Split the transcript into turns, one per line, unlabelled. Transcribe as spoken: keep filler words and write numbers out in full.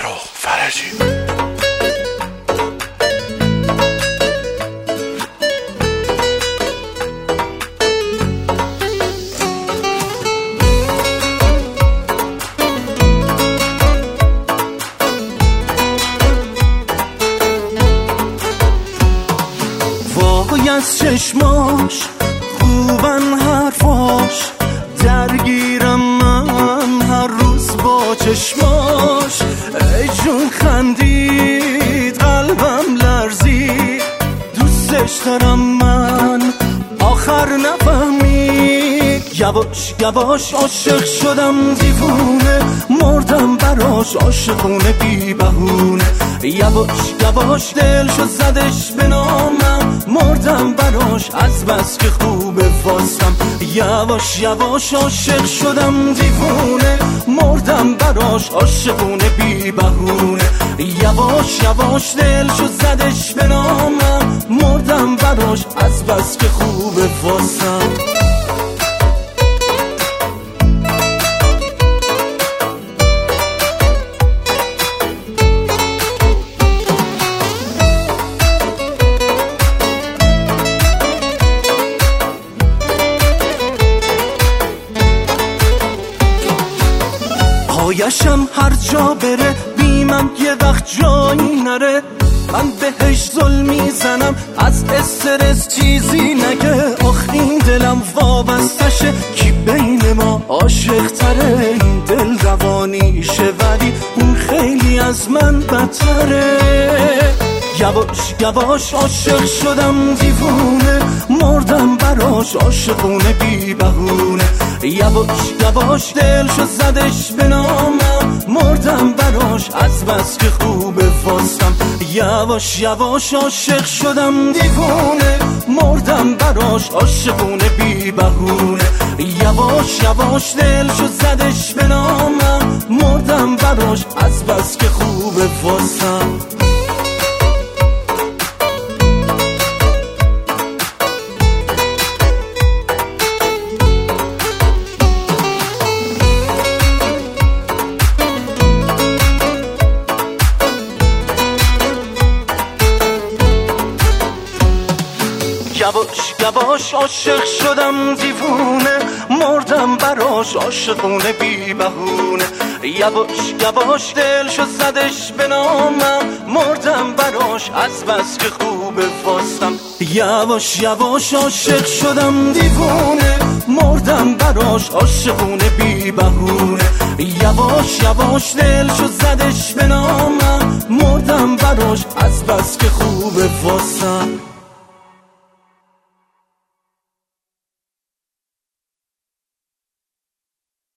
فرخ فرجی.
وای از چشماش خوبن حرفاش، درگیرم من هر روز با چشماش. ای جون خندید قلبم لرزید، دوستش دارم من آخر نفهمید. یواش یواش عاشق شدم دیوونه، مردم براش عاشقونه بی بهونه. یواش یواش دل شد زدش به نامم، مردم براش از بس که خوبه واسم. یواش یواش عاشق شدم دیوونه، مردم براش عاشقونه بی بهونه. یواش یواش دل شد زدش به نامم، مردم براش از بس که خوبه واسم. پایشم هر جا بره بیمم یه وقت جایی نره. من بهش ظلم میزنم از استرس چیزی نگه. آخ این دلم وابستشه کی بین ما عاشق تره. این دل روانیشه ولی اون خیلی از من بدتره. یواش یواش عاشق شدم دیوونه، مردم براش عاشقونه بی بهونه. یواش یواش دل شد زدش به نامم، مردم براش از بس که خوبه واسم. یواش یواش عاشق شدم دیوونه، مردم براش عاشقونه بی بهونه. یواش یواش دل شد زدش به نامم، مردم براش از بس که خوبه واسم. یواش یواش عاشق شدم دیوونه، مردم براش عاشقونه بی بهونه. یواش یواش دل شد زدش به نامم، مردم براش از بس که خوبه واسم. یواش یواش عاشق شدم دیوونه، مردم براش عاشقونه بی بهونه. یواش یواش دل شد زدش به نامم، مردم براش از بس که خوبه واسم.